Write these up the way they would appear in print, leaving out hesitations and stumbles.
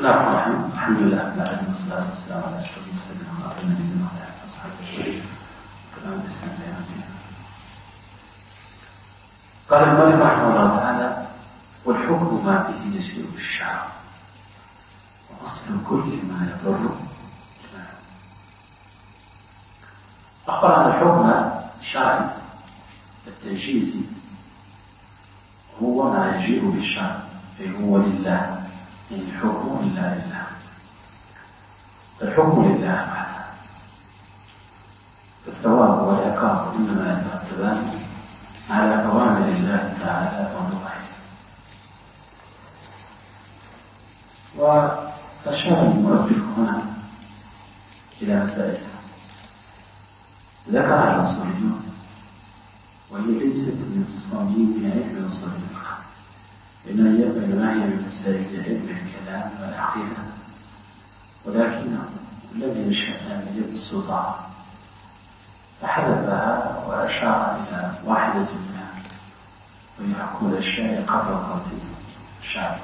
بسم الله الرحمن الرحيم. الحمد لله رب العالمين والصلاة والسلام على أشرف المرسلين وعلى نبينا وعلى آله وصحبه أجمعين وتبعهم بإحسان إلى يوم الدين. قال المؤلف رحمه الله تعالى: والحكم ما به يجيء الشرع وأصل كل ما يضر جماعه. أخبر أن الحكم الشرعي التجيزي هو ما يجيء بالشرع، أي هو لله، يعني الحكم إلا لله، الحكم لله وحده، الثواب والعقاب إنما يترتبان على أوامر الله تعالى ونواهيه. وأشار المؤلف هنا إلى مسائل ذكرها الأصوليون، وهي ليست من الصميم علم أصول الفقه، إنما هي من مسائل علم الكلام والعقيدة، ولكنه لم يشأ أن يبسطها فحذفها وأشار إلى واحدة منها، وهي حكم الأشياء قبل موت الشارع.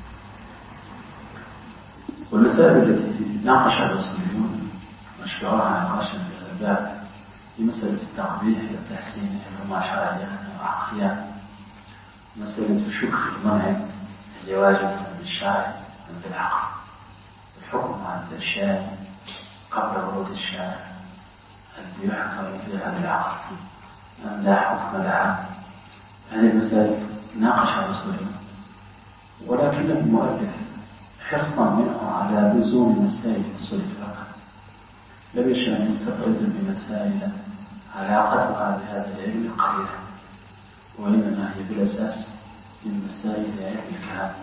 والمسائل التي ناقشها الأصوليون مشروعها نقاشا في الباب هي مسألة التقبيح والتحسين، هما شرعيان وعقليان، مسألة الشك في المنع اللي واجب بالشارع بالعقل، الحكم على الأشياء قبل ورود الشارع هل يحكم فيها بالعقل أم لا حكم لها. هذه المسائل ناقشها الأصوليون، ولكن المؤلف حرصا منه على لزوم مسائل أصول الفقه لم يشأ أن يستطرد بمسائل علاقتها بهذا العلم قليلا، وإنما هي بالأساس من مسائل علم الكلام.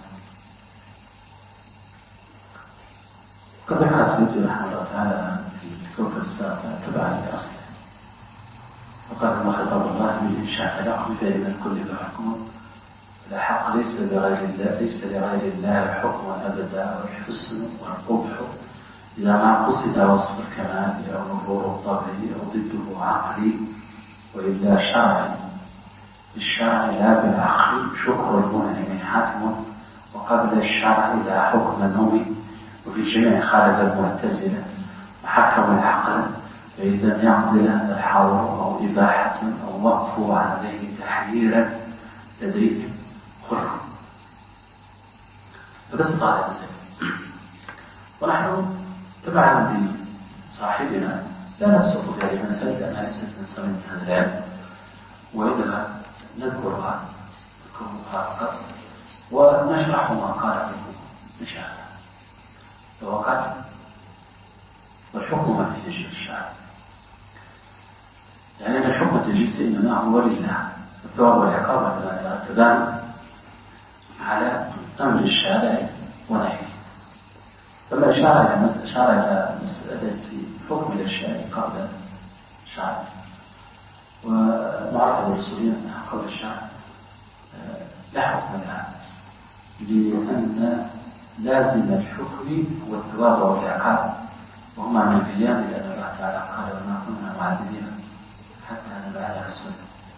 قد ذكر السيوطي رحمه الله تعالى في كوكب الساطع تبعا لأصله، وقال: ما خطاب الله بالإنشاء لكم بفعل من كل بحكم لا حق ليس لغير الله الحكم أبدا، والحسن والقبح إذا ما قصد وصف الكمال أو نظور الطبع أو ضده عقلي، وإلا شرعي بالشرع لا بالعقل شكر المنعم حتم، وقبل الشرع لا حكم نومي. وفي الجميع خالف المعتزلة وحكم العقل، فإذا لم يقضي هذا الحظر أو إباحة أو وقف عليه تحريرا لديهم خلق. فبس طالع مسائل، ونحن تبعا بصاحبنا لا نبسط في هذه المسائل لأنها ليست من صميم هذا العلم، وإنما نذكرها فقط ونشرح ما قاله إن شاء الله. وقال: والحكم ما فيه يجيء الشرع، يعني أن الحكم التجيزي إنما هو لله، الثواب والعقاب إنما يترتبان على أمر الشارع ونهيه. فما أشار إلى مسألة حكم الأشياء قبل الشارع، ومعرفة الأصوليين أنها قبل الشارع لا حكم لها، لأن لازم الحكم هو الثواب والعقاب، وهما منفيان، لأن الله تعالى قال: وما كنا معذبين حتى نبعث رسولا.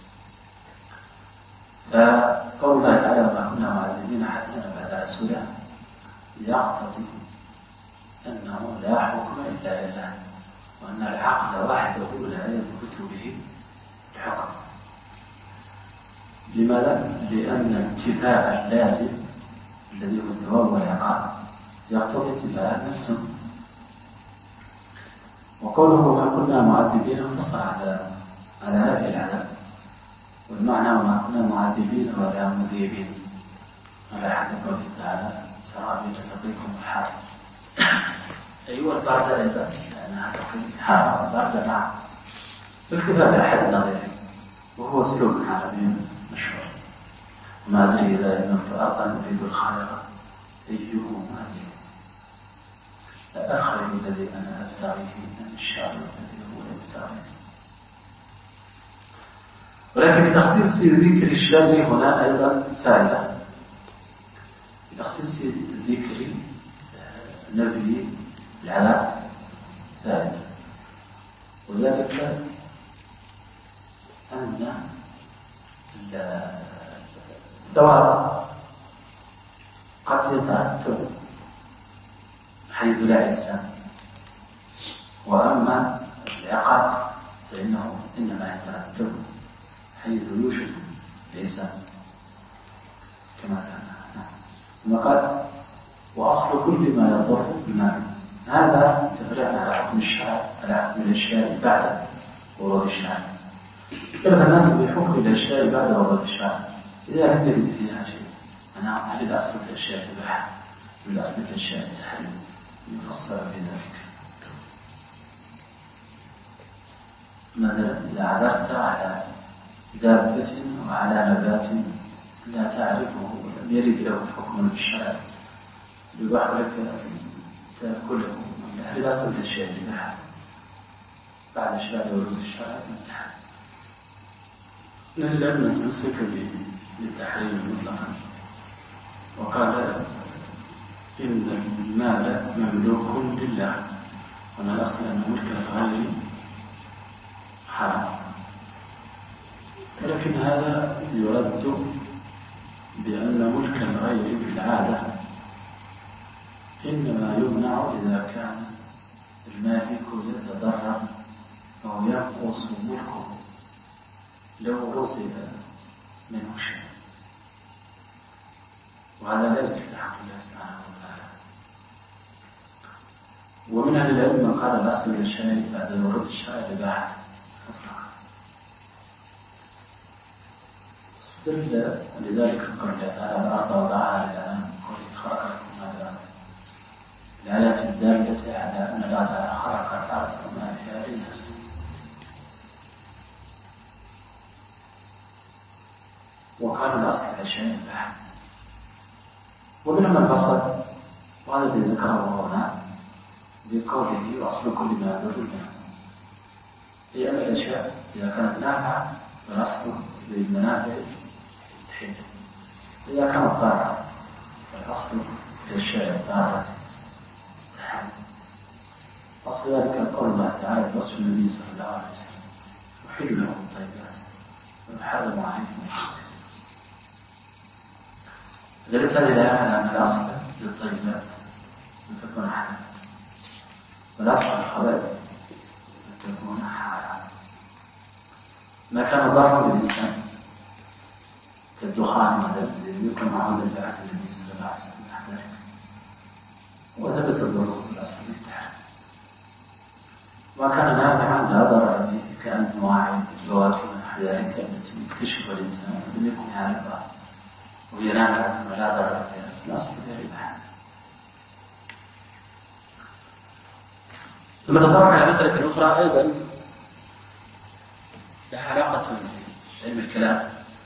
فقول الله تعالى: وما كنا معذبين حتى نبعث رسولا يقتضي أنه لا حكم إلا لله، وأن العقل وحده لا يثبت به الحكم. لماذا؟ لأن اتباع اللازم الذي هو الثواب والعقاب يقتضي اتباع الملزم. وقوله وما كنا معذبين اقتصر على نفي العذاب، والمعنى وما كنا معذبين ولا مذيبين، على حد قوله تعالى: سرابيل تقيكم الحر. أيوة البرد أيضا، لأنها تقي الحر البرد معه، باكتفاء بأحد النظيرين، وهو أسلوب عربي مشهور. وما أدري إذا إنه أعطى يريد الخير أيهما لي، الخير الذي أنا أبتغيه من الشر الذي هو يبتغيه. ولكن بتخصيص ذكر الشر هنا أيضا فائدة، بتخصيص ذكر نفي العذاب فائدة، وذلك أن الثواب قد يترتب حيث لا إلزام. وأما العقاب فإنه إنما يترتب حيث يوجد الإلزام كما كان. ثم قال وأصل كل ما يضر بما هذا تفرعنا على حكم الشرع على حكم الأشياء بعد ورود الشرع. اختلف الناس بحكم الأشياء بعد ورود الشرع إذا لم يرد فيها شيء. أنا هل الأصل في الأشياء الإباحة والأصل في الأشياء التحريم يفصل في ذلك. مثلا إذا عثرت على دابة وعلى نبات لا تعرفه ولم يرد له حكم في الشرع يباح لك تأكله، هل الأصل في الأشياء الإباحة بعد شرع ورود الشرع التحريم. لم نتمسك بالتحريم مطلقا وقال إن المال مملوك لله وأن الأصل أن ملك الغير حرام. ولكن هذا يرد بأن ملك الغير بالعادة إنما يمنع إذا كان المالك يتضرر أو ينقص ملكه لو رصد منه شيء، وهذا لا يصدق حق الله سبحانه وتعالى. ومن أهل العلم من قال الأصل للشيء بعد ورود الشرع الإباحة مطلقا. استدل لذلك قول الله تعالى الأرض وضعها للأنام قوله خلق لكم ما الأرض، الآيات الدالة على أن الله خلق الأرض وما فيها للناس. وقال الأصل للشيء الإباحة. ومنهم من فصل وهذا الذي ذكره هنا بقوله وأصل كل ما يضر منه، هي أن الأشياء إذا كانت نافعة فالأصل للمنافع الحل، إذا كانت ضارة فالأصل للأشياء الضارة تحل. أصل ذلك قول الله تعالى بوصف النبي صلى الله عليه وسلم وحل لهم الطيبات ويحرم عليكم الخبائث. دلت هذه الآية على أن الأصل للطيبات أن تكون حلال، والأصل الخبائث أن تكون حرام. ما كان ضرا بالإنسان كالدخان مثلا يكون معه ذبيحة النبي صلى الله عليه وسلم ذلك، وثبت الضرر في الأصل بالتحريم. ما كان نافعا لا ضرر به كأنواع الفواكه ونحو ذلك التي يكتشف الإنسان لم يكن يعرفها وهي نافعة ولا ضرر بها، الأصل فيها الإباحة. ثم تطرق على مسألة أخرى أيضا لها علاقة بعلم الكلام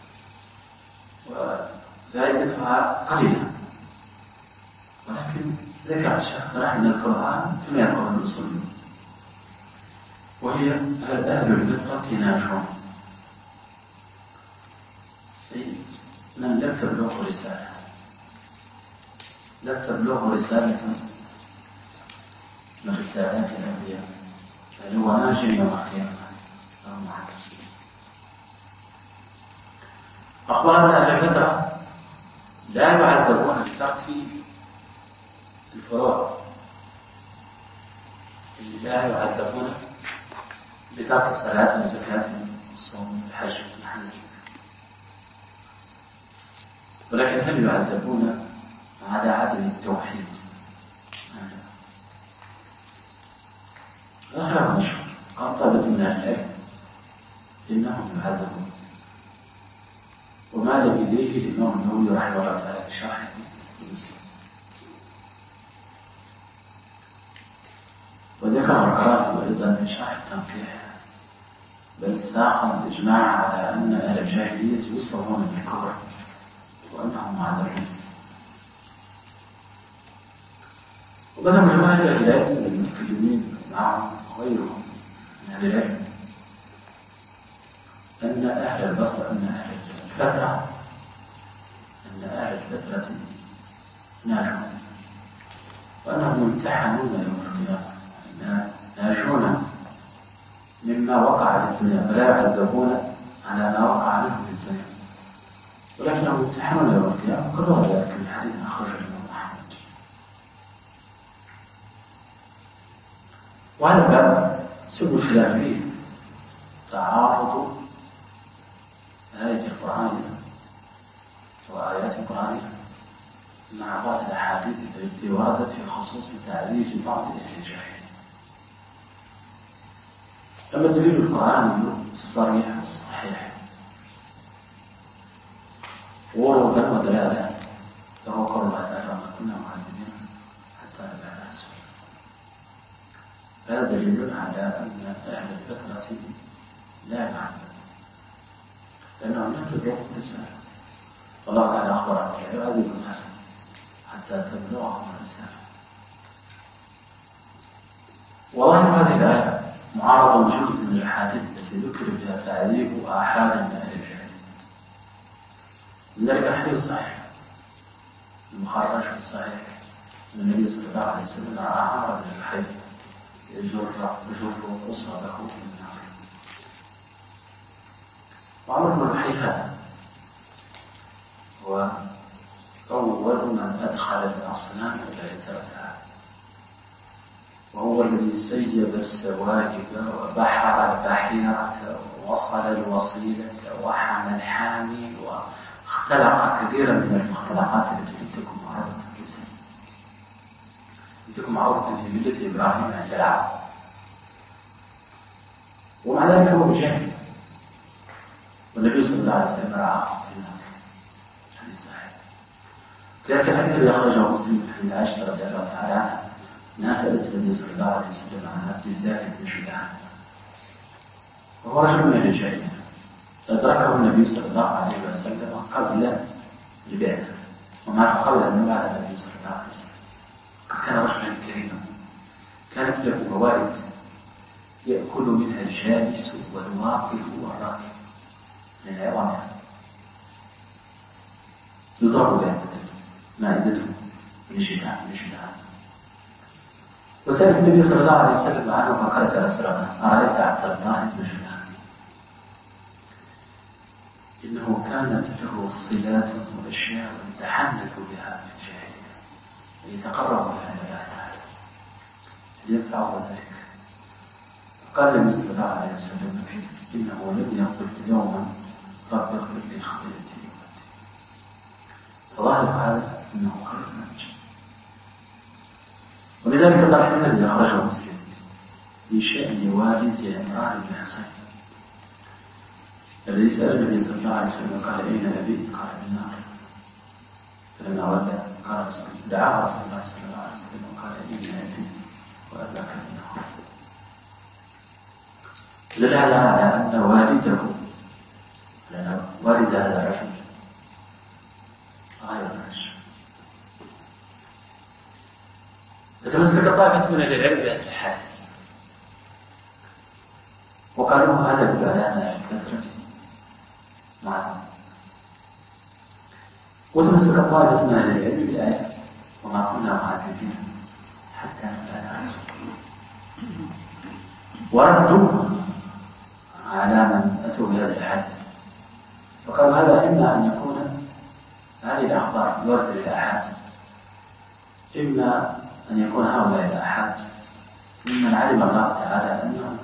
وفائدتها قليلة، ولكن ذكر الشيخ نحن نذكرها كما يقول المصلين، وهي أهل الفترة ناجون، أي من لم تبلغه رسالة، لم تبلغه رسالة من رسالات الأنبياء، بل هو ناجي يوم القيامة. أخبرنا أهل الفترة لا يعذبون بترك الفروع، لا يعذبون بترك الصلاة والزكاة والصوم والحج ونحو ذلك، ولكن هل يعذبون على عدم التوحيد؟ هذا مشهور قال طلبة من العلم إنهم يعذبون، ومال إليه الإمام النووي رحمه الله تعالى في شرحه المسلم. وذكر القرافي أيضا في شرح التنقيح بل ساق الإجماع على أن أهل الجاهلية يصابون بالكفر وأنهم معذبون. ومذهب جماعة أهل العلم من المتكلمين معهم وغيرهم من أهل العلم أن أهل البصر أن أهل الفترة ناجون، وأنهم يمتحنون يوم القيامة، ناجون مما وقع في الدنيا فلا يعذبون على ما وقع منهم في الدنيا، ولكنهم يمتحنون يوم القيامة. وقد ورد ذلك في حديث أخرجه الإمام أحمد. وهذا الباب سبب خلافية تعارض الآية القرآنية وآيات القرآنية مع بعض الأحاديث التي وردت في خصوص تعريج بعض أهل الجاهلية. أما الدليل القرآني الصريح والصحيح وردا ودلالة فهو قول الله تعالى وما كنا معذبين حتى نبعث رسولا. هذا دليل على أن أهل الفترة لا يعلمون لأنهم لم تبلغهم الرسالة. والله تعالى أخبر عن كذا هذه الحسن حتى تبلغهم الرسالة. وظاهر هذه الآية معارضة وجودة من الأحاديث التي ذكر بها تعريف آحاد من أهل الجاهلية. من ذلك الحديث صحيح المخرج في الصحيح أن النبي صلى الله عليه وسلم رأى عمرو بن الحي يجر أصابه من النار. وعمرو بن الحي هذا هو أول من أدخل الأصنام إلى جزرتها، وهو الذي سيب السواجب وبحر البحيرة ووصل الوصيلة وحمى الحامي واختلق كثيرا من المختلقات التي لم تكن معروفة في الإسلام، لم تكن معروفة في ملة إبراهيم عند العرب. ومع ذلك هو بجهل، والنبي صلى الله عليه وسلم رآه في النار. حديث صحيح. كذلك الحديث الذي أخرجه مسلم عن عائشة رضي الله تعالى عنها أنها سألت النبي صلى الله عليه وسلم عن عبد الله بن جدعان، وهو رجل من الجاهلية أدركه النبي صلى الله عليه وسلم قبل البعثة ومات قبل أن يبعث النبي صلى الله عليه وسلم. قد كان رجلا كريما كانت له موارد يأكل منها الجالس والواقف والراكب من عظامها يضرب بها مائدته لشتاء. وسألت النبي صلى الله عليه وسلم عنه فقالت يا رسول الله أرأيت عبد الله بن جدعان إنه كانت له صلات وأشياء يتحنث بها في الجاهلية ويتقرب بها إلى الله تعالى، هل ينفعه ذلك؟ قال النبي صلى الله عليه وسلم إنه لم يقل يوما رب اغفر لي خطيئتي وأنت. فظاهر هذا أنه خير منجم. ولذلك الحديث الذي أخرجه مسلم في شأن والد عمران بن حسين الذي سأل النبي صلى الله عليه وسلم قال أين أبي؟ قال بالنار. فلما ولى قال دعاه رسول الله صلى الله عليه وسلم وقال أين أبي وأباك بالنار. دل على أن والده لأن والد هذا الرجل غير الرجل. فتمسك طائفة من العلم بهذا الحادث وقالوا هذا يدل على أن الفترة معلومة. وتمسك طائفة من العلم بالآية وما كنا معذبين حتى نبعث رسولا، وردوا على من أتوا بهذا الحادث وقالوا هذا إما أن يكون هذه الأخبار الواردة بالآحاد إما أن يكون هؤلاء الآحاد ممن علم الله تعالى أنهم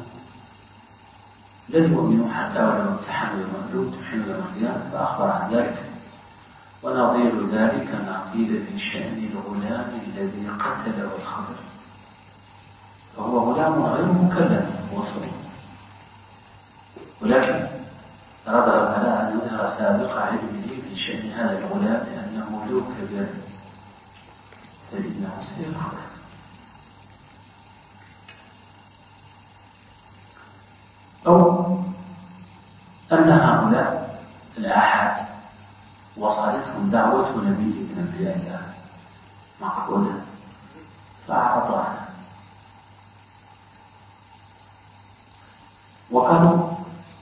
لن يؤمنوا حتى ولو امتحنوا يوم القيامة فأخبر عن ذلك. ونظير ذلك ما قيل في شأن الغلام الذي قتله الخضر، فهو غلام غير مكلم وصي، ولكن أراد الله تعالى أن يظهر سابق علمه في شأن هذا الغلام لأنه لو كبر فإنه سيكفر. أو أن هؤلاء الآحاد وصلتهم دعوة نبي من أنبياء الله مقبولة فأعرضوا عنها وقالوا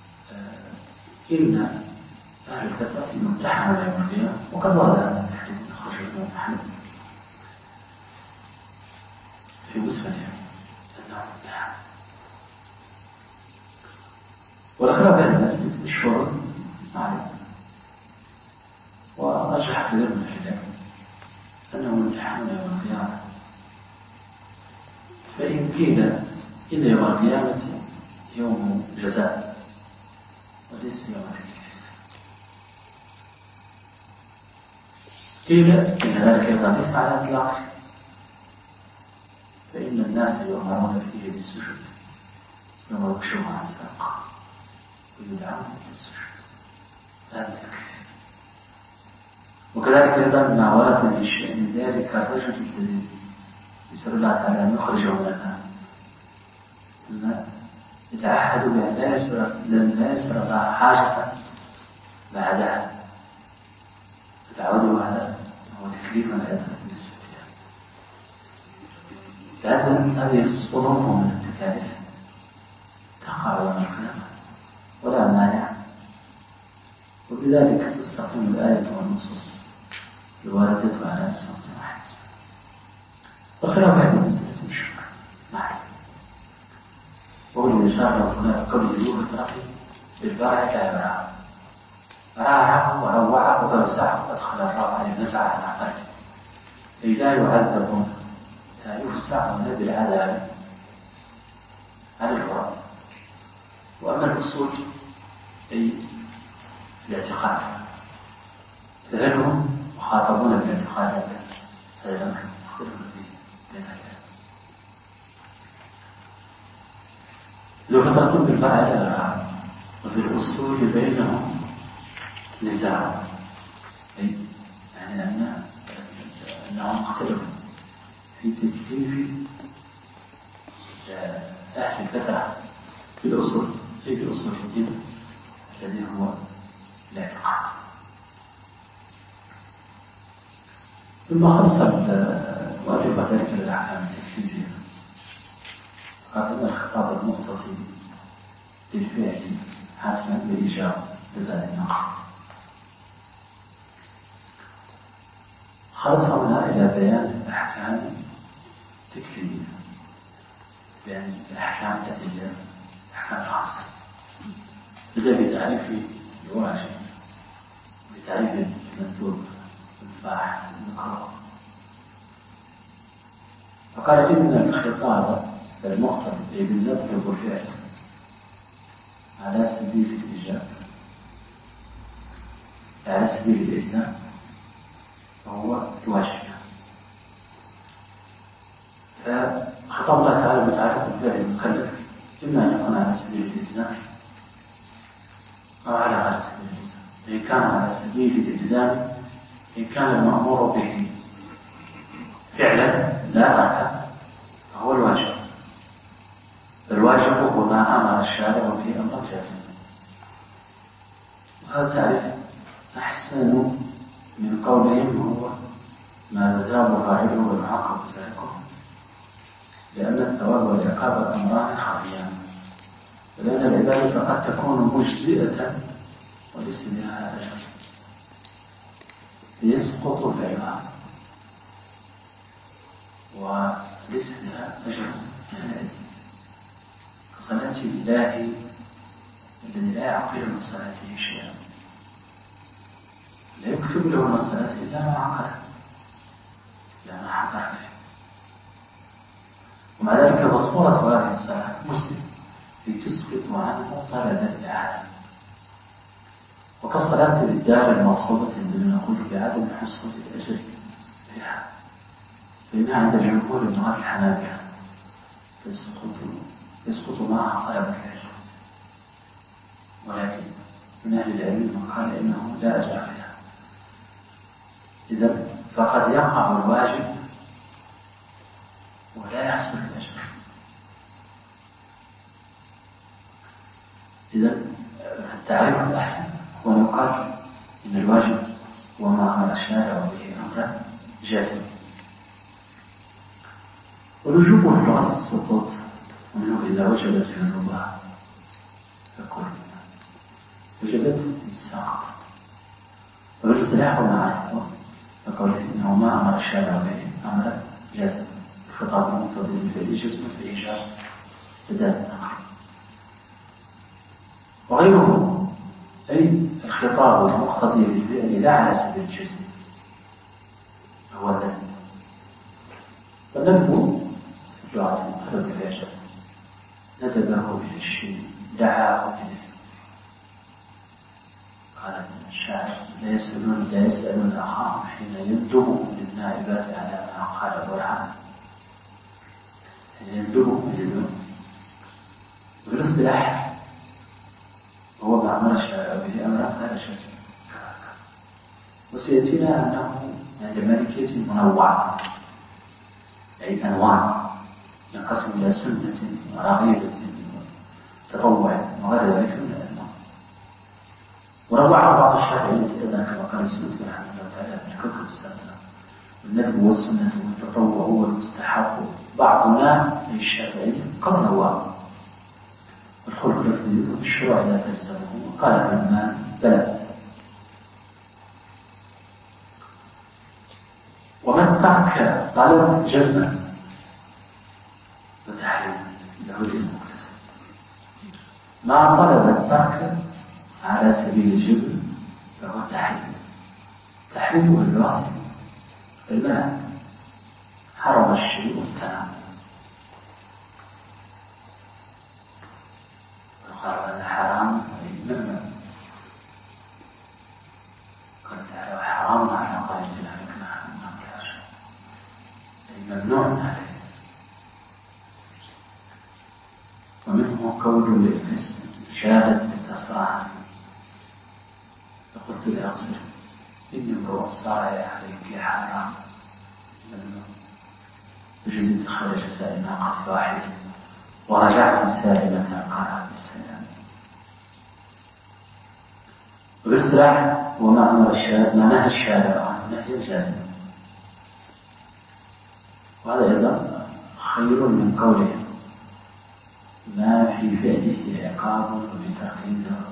إن أهل الفترة ممتحنة يوم القيامة. وقد ورد هذا الحديث أخرجه الإمام أحمد في مسنده أنه امتحن. والخلاف بين الناس مشهور معروف، ورجح كثير من العلماء أنه امتحان يوم القيامة. فإن قيل إن يوم القيامة يوم جزاء وليس يوم تكليف. قيل إن ذلك أيضا ليس على إطلاقه، فإن الناس يؤمرون فيه بالسجود يوم يكشفون عن ساق ويدعون إلى السجود، هذا تكليف. وكذلك أيضا ما ورد من ذلك الرجل الذي يسأل الله تعالى أن يخرجه من النار ثم يتعهد بأن لا يسأل الله حاجة بعدها، فتعوده هذا هو تكليف أيضا بالنسبة له. لأن هذه الصنوف من التكاليف تقع يوم القيامة ولا مانع، وبذلك تستقيم الآية والنصوص الواردة على صوت واحد. وخلاف هذه المسألة مشكلة معي، وقل إشارة هناك قبل يوم الترقي بالفرع لا يبرع، راعه وروعه وأوسعه وأدخل الروعة لنزع على قلبه، أي لا يعذبون، لا يفسعون بالعذاب على الغرب. وأما الأصول أي الاعتقاد فهل هم مخاطبون بالاعتقاد؟ هذا الأمر مختلف بين العلماء. لو فترة بالفرع لا يرى، وفي الأصول بينهم نزاع، يعني أنهم اختلفوا في تكليف أهل الفترة في الأصول، في أصول الدين الذي هو الاعتقاد. ثم خمسة واجب ذلك للأحكام التكليفية، هذا الخطاب المقتضي للفعل حتما بالإجابة بذلك النقل. خلصنا إلى بيان الأحكام التكليفية، بيان الأحكام التي هي الأحكام الخمسة. بدأ بتعريف الواجب، بتعريف المندوب، المباح، المكروه. فقال إن الخطاب المقتضي بالنطق والفعل على سبيل الإيجاب، على سبيل الإلزام، وهو الواجب. فخطاب الله تعالى متعلق بالفعل المكلف، إما أن يكون على سبيل الإلزام أو على سبيل الإلزام. إن كان على سبيل الإلزام، إن كان المأمور به فعلا لا تركه فهو الواجب. الواجب هو ما أمر الشارع به أمرا جازما. وهذا التعريف أحسن من قولهم هو ما يثاب فاعله ويعاقب ذلكم، لأن الثواب والعقاب أمران خفيان، ولأن العبادة قد تكون مجزئة وليس لها أجر يسقط فعلها وليس لها أجر، كصلاة الله الذي لا يعقل من صلاته شيئا، لا يكتب له من صلاته إلا ما عقله، لا ما حضر فيه. ومع ذلك فصورة هذه الصلاة مسلم تسقط عنه طلب الإعادة، وكالصلاة للدار المقصودة الذي نقول بعدم حصول الأجر فيها، فإنها عند جمهور المراد الحنابلة يسقط معها طلب الأجر، ولكن من أهل العلم من قال إنه لا أجر فيها. إذن فقد يقع الواجب ولا يحصل الأجر. إذن التعريف الأحسن هو أن يقال إن الواجب هو ما أمر الشارع به أمرا جازما. والوجوب لغة السقوط منه إذا وجبت جنوبها فكل وجبت الساقط، والاصطلاح معه فقال إنه ما أمر الشارع به أمرا جازما، الخطاب المقتضي في الجزم في الإيجاب بدل النقل. وغيره أي الخطاب المقتضي بالفعل لا على سبيل الجزم هو الذي فالندب في اللغة طلب الإعجاب، ندبه إلى الشيء، دعاه إليه. قال الشاعر: لا يسألون أخاهم حين يندبهم للنائبات على ما قال برهان. حين يندبهم يدون بالاصطلاح هو ما أمر الشاعر به أمرا لا شيء. وسيأتينا أنه عند مالكية منوع، أي أنواع، ينقسم إلى سنة ورغيبة تطوع وغير ذلك من الأنواع. ونوع بعض الشافعية أيضا كما قال السنة رحمه الله تعالى بالكوكب السابق: الندب والسنة والتطوع هو المستحب. بعضنا أي الشافعية قد نوع الخلق لفظي والشروع لا تلزمه، وقال العلماء بلى. ومن ترك طلب جزما فتحريم العلم المكتسب، ما طلب الترك على سبيل الجزم فهو التحريم. تحريمه بالباطل المنع، حرم الشيء وامتنع. وقال هذا حرام أي ممنوع. قال تعالى: حرام على غاية الحكمة ما شاء، أي ممنوع عليه. ومنه قول للناس: شابت بتصاعد، فقلت لأقصر إني امرؤ صاعي عليك حرام ممنوع. وجزيت خرج سائل ناقة واحد، ورجعت سائلة قرأت السلام. وبالصلاح وما أمر الشارع ما نهى الشارع عنه نهي الجازم. وهذا أيضا خير من قوله: ما في فعله عقاب وبتركه ضرر.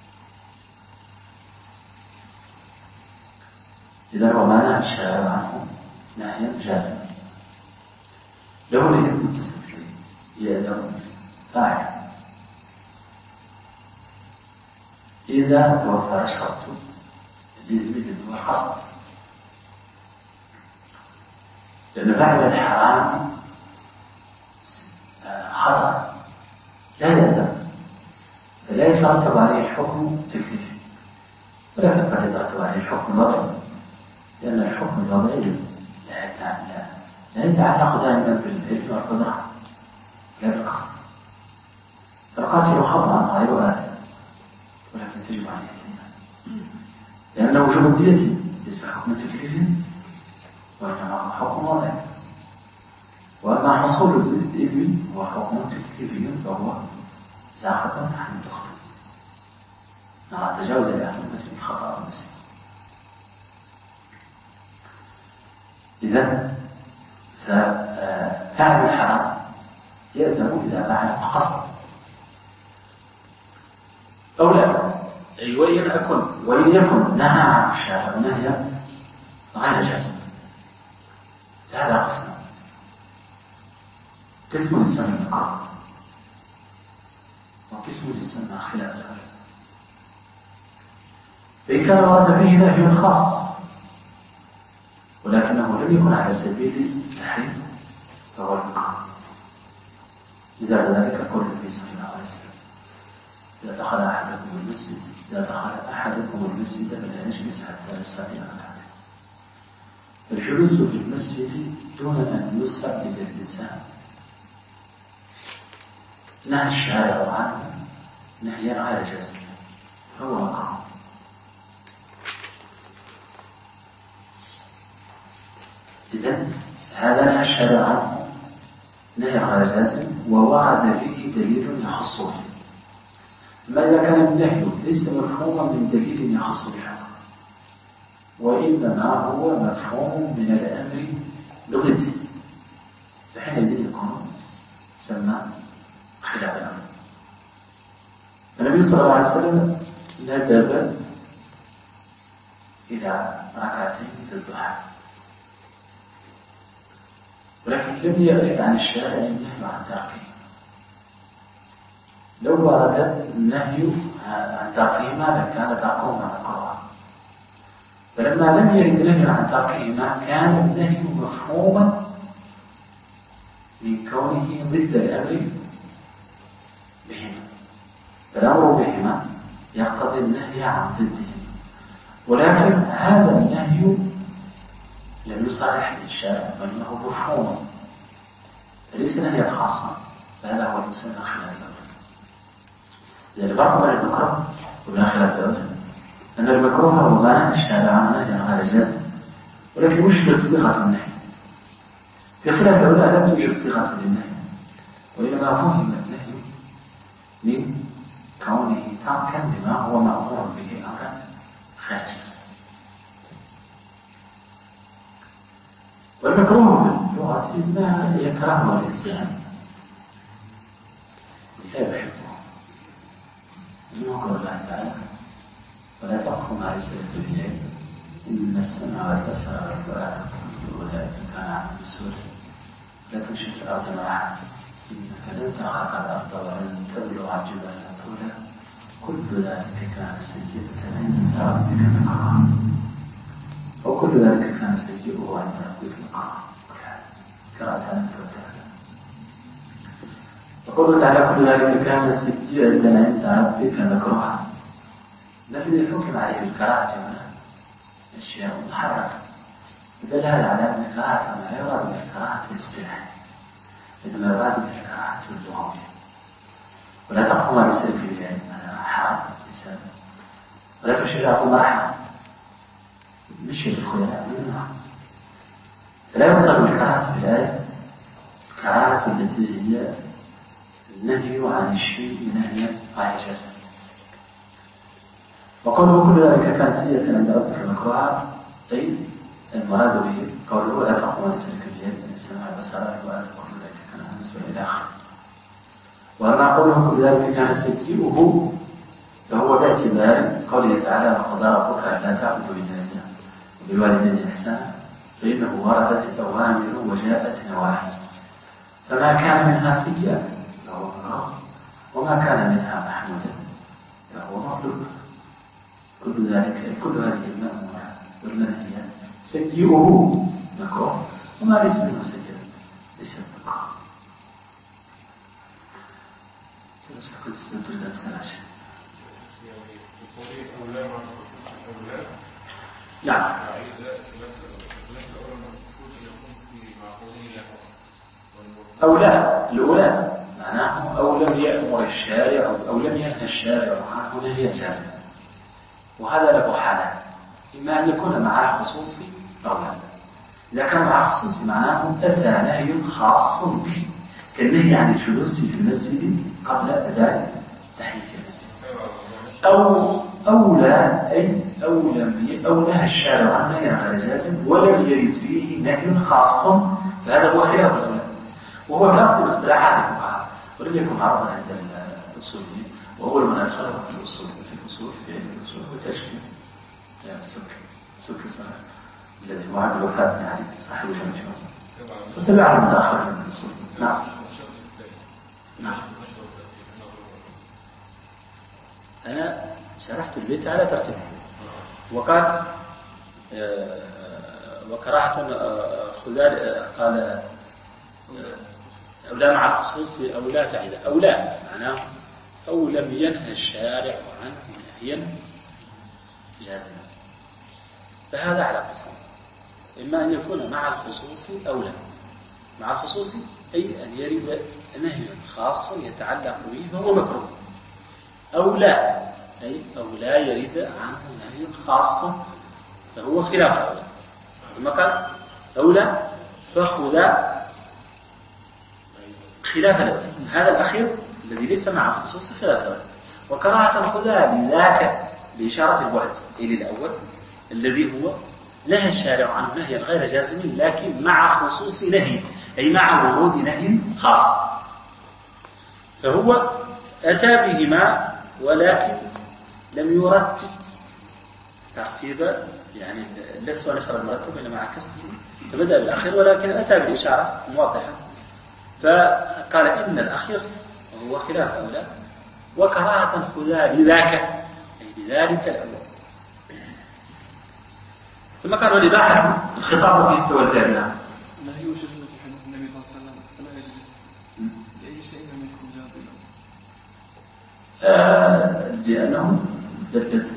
إذا هو ما نهى الشارع عنه نهيا جازما، له الإثم التسبيح يأذن فاعل إذا توفر شرط الإثم الذي هو القصد. لأن فاعل الحرام خطأ لا يأذن، فلا يترتب عليه الحكم تكليفي، ولكن قد يترتب عليه الحكم الوضعي، لأن الحكم الوضعي لا يتعلق دائما بالعلم والقدرة لا بالقصد. فالقاتل خطأ غير آثم، ولكن تجب عليه الإثم، لأن وجوب الدية ليس حكم تكليفي وإنما هو حكم وضعي. وأما حصول الإثم هو حكم تكليفي فهو ساقط عن الضغط. نرى تجاوز الأئمة في خطأ المسلم. إذن ففعل الحرام يأثم إذا فعل بقصد أو لا. أي وإن يكن نهى عن الشارع نهيا غير جازم، فهذا قسم. قسم يسمى المكروه، وقسم يسمى خلاف الأولى. فإن كان ورد فيه نهي خاص ولكنه لم يكن على سبيل التحريم فهو المكروه. لذا ذلك قول النبي صلى الله عليه وسلم: إذا دخل أحدكم المسجد فلا يجلس حتى يصلي ركعتين. الجلوس في المسجد دون أن يسبب اللسان نهى الشارع عنه نهيا غير جازم فهو مكروه. إذن هذا نهى الشارع عنه نهيا غير جازم، وورد فيه دليل يخص به. ما إذا كان النهي ليس مفهوما من دليل يخص بالحكم، وإنما هو مفهوم من الأمر بضده، فحينئذ يكون يسمى خلاف الأمر. النبي صلى الله عليه وسلم ندب إلى ركعتين للضحى، ولكن لم يرد عن الشارع النهي عن تركه. لو ورد النهي عن تركهما لكان تركهما مكروها، فلما لم يرد النهي عن تركهما كان النهي مفهوما من كونه ضد الأمر فالأمر بهما يقتضي النهي عن ضدهما، ولكن هذا النهي لم يصرح بالشارع وإنه مفهوم فليس نهيا خاصا، فهذا هو المسمى خلاف الأولى. لأن الفرق بين المكروه وبين خلاف الأولى أن المكروه هو ما نهى الشارع عن نهيا غير جازم، ولكن مشكلة صيغة النهي. في خلاف الأولى لا توجد صيغة للنهي، وإنما فهم النهي من كونه تركا لما هو مأمور به أمرا غير جازم. والمكروه في اللغة ما يكرهه الإنسان لا يحبه، منه قول الله تعالى: ولا تقف ما ليس لك به علم إن السمع والبصر والفؤاد كل أولئك كان عنه مسؤولا لا تمشي في الأرض مرحا إنك لن تخرق الأرض ولن تبلغ الجبال طولا كل ذلك كان سيئة عند ربك مكروها، وكل ذلك كان سيئه عند ربك مكروها. قراءة متوترة. وقوله تعالى: كل ذلك كان سيئة عند ربك مكروها، الذي حكم عليه بالكراهة هنا أشياء محرمة، ودل هذا على أن الكراهة ما يراد بالكراهة الاصطلاحية، إنما يراد بالكراهة اللغوية. ولا تقف ما ليس لك به علم، هذا حرام لسان. ولا تمشي في الأرض مرحا، مشي في الخيلاء منها. فلا يقصد بالكراهة في الآية الكراهة التي هي النهي عن الشيء نهيا غير جازم. وقوله كل ذلك كان سيئة عند ربك مكروها، أي المراد به قوله لا تقف ما ليس لك به علم إن السمع والبصر والفؤاد كل ذلك كان عنه مسؤولا إلى آخره. وأما قوله كل ذلك كان سيئه فهو باعتبار قوله تعالى: وقضى ربك ألا تعبدوا إلا إياه وبالوالدين إحسانا، فإنه وردت أوامر وجاءت نواهي، فما كان منها سيئا فهو مكروه، وما كان منها محمودا فهو مطلوب. كل هذه المأمورات والمنهيات سيئه مكروه، وما ليس منه سيئا ليس مكروه. كنت تريد أن تسأل شيء؟ نعم. أولى الأولى معناه أو لم يأمر الشارع أو لم ينهى الشارع عنه نهيا جازما، وهذا له حالان: إما أن يكون مع خصوصي أو لا. إذا كان مع خصوصي معناه أتى نهي خاص به، كالنهي عن الجلوس في المسجد قبل أداء تحية المسجد، أو لا، أي أو نهى الشارع عن نهي غير جازم ولم يرد فيه نهي خاص، فهذا هو خلاف الأولى، وهو في أصل اصطلاحات الفقهاء ولم يكن معروفا عند الأصوليين. وأول من أدخله في الأصول في علم الأصول هو تشكيل السك الصلاة الذي هو عبد الوهاب بن علي صاحب جامع وتبعه المتأخر من الأصول. نعم. أنا شرحت البيت على ترتيبه، وقال وكراهة خذال قال أو لا مع الخصوص أو لا فائدة، أو لا معناه أو لم ينهى الشارع عنه نهيا جازما، فهذا على قسم: إما أن يكون مع الخصوص أو لا. مع الخصوص أي أن يرد نهي خاص يتعلق به فهو مكروه، أو لا أي أو لا يرد عنه نهي خاص فهو خلاف الأولى. ثم قال أو لا فخذ خلاف الأولى، هذا الأخير الذي ليس مع الخصوص خلاف الأولى. وكراهة خذ لذاك بإشارة البعد إلى الأول الذي هو نهى الشارع عنه نهيا غير جازم لكن مع خصوص نهي، أي مع ورود نهي خاص، فهو أتى بهما ولكن لم يرتب ترتيب يعني اللف ونشر المرتب، إنما عكس فبدأ بالأخير ولكن أتى بالإشارة موضحة، فقال إن الأخير وهو خلاف الأولى. وكراهة خذا لذاك أي لذلك الأول. ثم قالوا الإباحة الخطاب فيه سوى الدابلة لا يوجد في حديث النبي صلى الله عليه وسلم فلا يجلس لأي شيء لم يكن جازما. لأنه دلت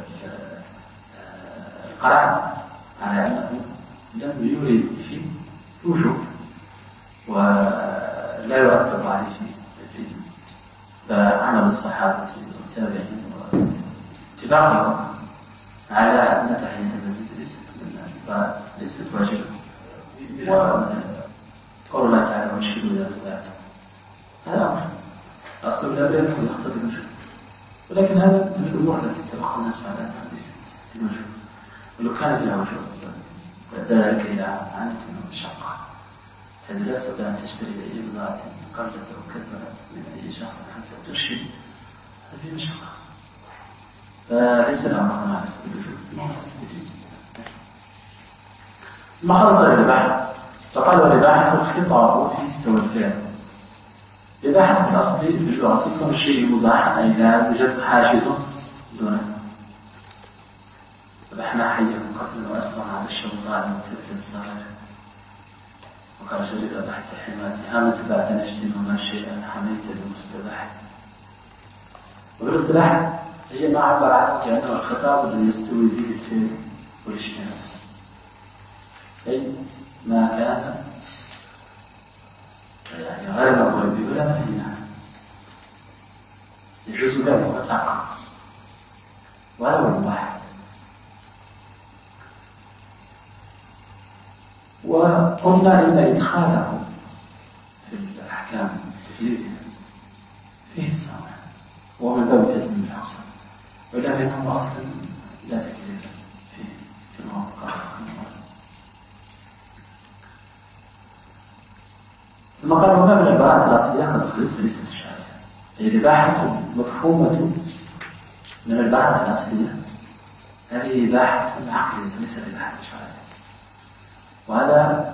القرآن على أنه لم يريد فيه وجوب ولا يرتب عليه فيه، فعمل الصحابة والتابعين واتفاقهم على أن تحية المسجد ليست واجبة، وقول الله تعالى واشهدوا إذا تبعتم، هذا أمر أصل لا بينه يقتضي الوجوب، ولكن هذا من الأمور التي اتفق الناس على أنها ليست الوجوب، ولو كان فيها وجوب فذلك إلى عنة ومشقة، حيث لا تستطيع أن تشتري أي بضاعة قلت أو كثرت من أي شخص حتى ترشد، هذا فيه مشقة، فليس الأمر على سبيل الوجوب، الأمر على سبيل الجديد. ثم خلص الإباحة فقال والإباحة الخطاب في استوى الفعل. الإباحة الأصل باللغة يكون الشيء مباحا أي لا يوجد حاجز دونه. ذبحنا حيا قتلا وأسرا على الشوطاء المتبع الصغير، وقال جريد ذبحت حماتها متى بعد نجتنما شيئا حميت المستباح. والاستباحة هي ما عبر عنه كأنه الخطاب الذي يستوي به الفعل والاجتماع، أي ما كان يعني غير مقبول به ولا مهينا يجوز له مطلقا ولو المباح. وقلنا إن إدخاله في الأحكام التكليفية فيه تسامح، وهو من باب تتميم الأصل، وإلا فإنه أصلا لا تكليف فيه في الموقع. ثم قال وما من العبارات الأصلية قد أخذت فليست الشرعية، أي الإباحة مفهومة من العبارات الأصلية، هذه إباحة عقلية ليست إباحة شرعية، وهذا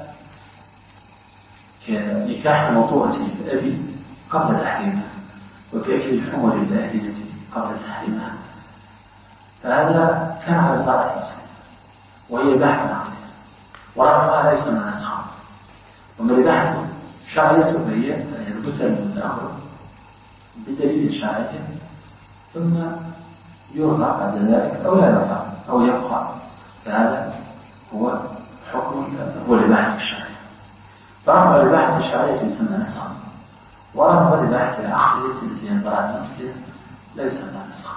كنكاح الموطوءة الأبي قبل تحريمها، وكأكل الحمر الأهلية قبل تحريمها، فهذا كان على العبارة الأصلية وهي إباحة عقلية، ورفعها لا يسمى نسخا. وما الإباحة شرعية فهي أن يثبت الأمر بدليل شرعي ثم يرفع بعد ذلك أو لا يرفع أو يبقى، فهذا هو حكم هو الإباحة الشرعية. فرفع الإباحة الشرعية يسمى نسخا، ورفع الإباحة العقلية التي هي البراءة النصية لا يسمى نسخا.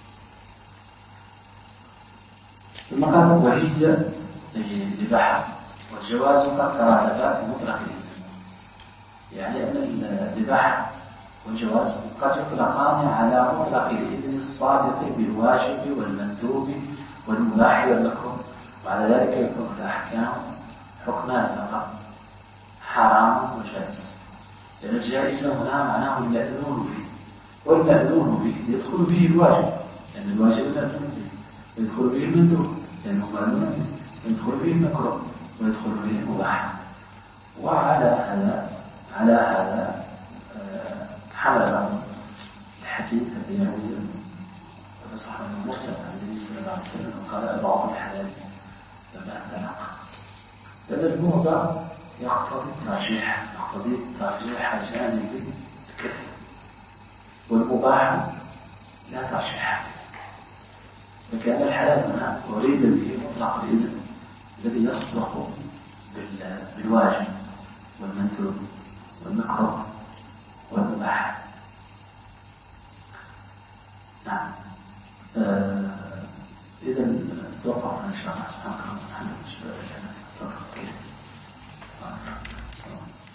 ثم قال وهي الإباحة والجواز قد ترادفا في مطلق الإذن، يعني أن الإباحة والجواز قد يطلقان على مطلق الإذن الصادق بالواجب والمندوب والمباح والمكروه، وعلى ذلك يكون الأحكام حكمان فقط، حرام وجائز، لأن الجائز هنا معناه المأذون به، والمأذون به يدخل به الواجب لأن الواجب مأذون به، ويدخل به المندوب لأنه مأذون به، ويدخل به المكروه ويدخل به المباح. وعلى هذا حمل بعض الحديث الذي يروي الصحابي المرسل عن النبي صلى الله عليه وسلم قال بعض الحلال لما أثنى، لأن الموضع يقتضي ترجيح جانب الكف، والمباح لا ترجيح، فكان الحلال هنا أريد به مطلق الإذن الذي يصدق بالواجب والمندوب والمكروه والمباح. نعم. إذا توقفنا إن شاء الله. سبحانك اللهم وبحمدك أشهد أن لا إله إلا أنت أستغفرك.